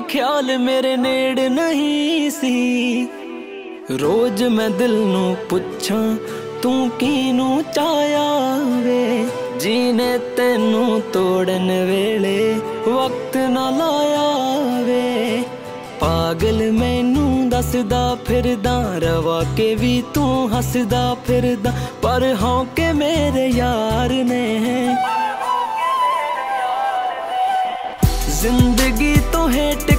ख्याल मेरे नेड़ नहीं सी। रोज मैं दिल नू पुछां तू कीनू चाया वे, जीने तेनू तोड़न वेले वक्त ना लाया वे। पागल मैनू दसदा फिरदा रवा के भी तू हसदा फिरदा, पर हौके मेरे यार ने जिंदगी तो हेट